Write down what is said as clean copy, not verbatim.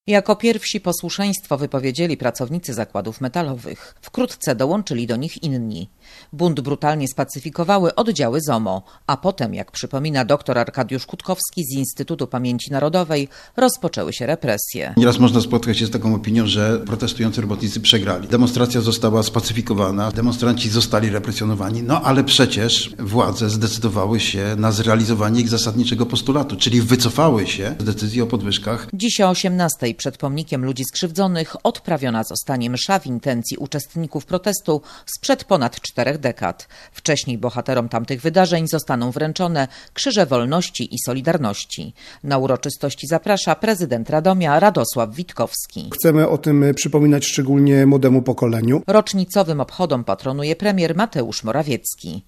Jako pierwsi posłuszeństwo wypowiedzieli pracownicy zakładów metalowych. Wkrótce dołączyli do nich inni. Bunt brutalnie spacyfikowały oddziały ZOMO, a potem, jak przypomina dr Arkadiusz Kutkowski z Instytutu Pamięci Narodowej, rozpoczęły się represje. Nieraz można spotkać się z taką opinią, że protestujący robotnicy przegrali. Demonstracja została spacyfikowana, demonstranci zostali represjonowani, ale przecież władze zdecydowały się na zrealizowanie ich zasadniczego postulatu, czyli wycofały się z decyzji o podwyżkach. Dziś o 18:00 przed pomnikiem ludzi skrzywdzonych odprawiona zostanie msza w intencji uczestników protestu sprzed ponad 4 dekad. Wcześniej bohaterom tamtych wydarzeń zostaną wręczone Krzyże Wolności i Solidarności. Na uroczystości zaprasza prezydent Radomia Radosław Witkowski. Chcemy o tym przypominać szczególnie młodemu pokoleniu. Rocznicowym obchodom patronuje premier Mateusz Morawiecki.